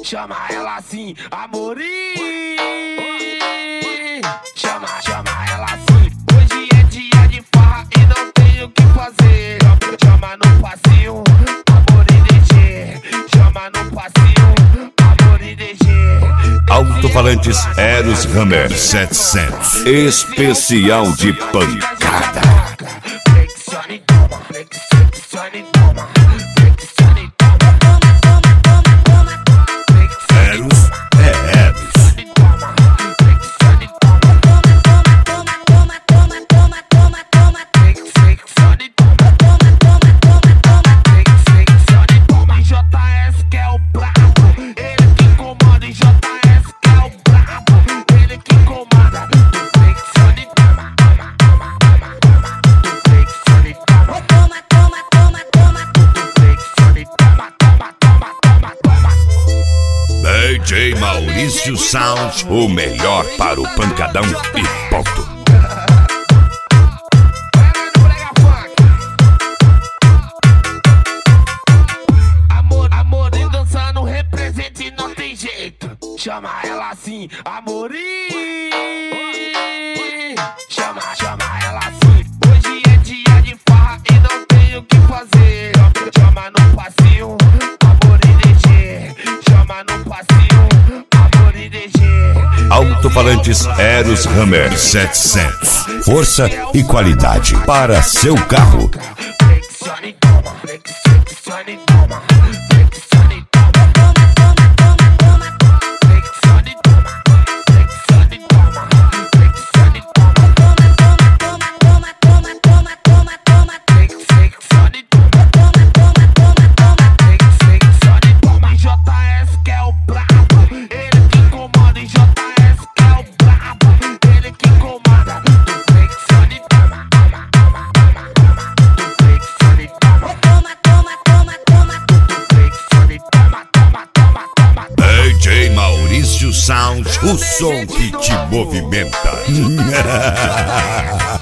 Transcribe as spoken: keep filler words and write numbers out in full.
chama ela assim, Amorim. Chama, chama ela assim. Hoje é dia de farra e não tenho o que fazer. Chama no passinho, Amorim D G. Chama no passinho, Amorim D G. Alto-falantes Eros Hammer setecentos. Especial de pancada. Flexione e toma, flexione e toma, flexione e toma. Eros é Eros. D J Maurício Sound, o melhor para o pancadão e ponto. Amor, Amorim dançando, represente, não tem jeito. Chama ela assim, Amorim. Chama, chama ela assim. Hoje é dia de farra e não tenho o que fazer. Chama no passinho, Amorim D G. Chama no passinho, Amorim D G. Alto-falantes Eros Hammer setecentos. Força e qualidade para seu carro. Flexione e toma, flexione e toma, flexione e toma. Flexione e toma, flexione e toma, flexione e toma. Flexione e toma. J S que é o brabo, ele que comanda. J S que é o brabo, ele que comanda. Flexione e toma, toma, toma, toma, toma. Flexione e toma, toma, toma, toma, toma. Flexione e toma, toma, toma, toma. D J Maurício Sound, o som que te movimenta.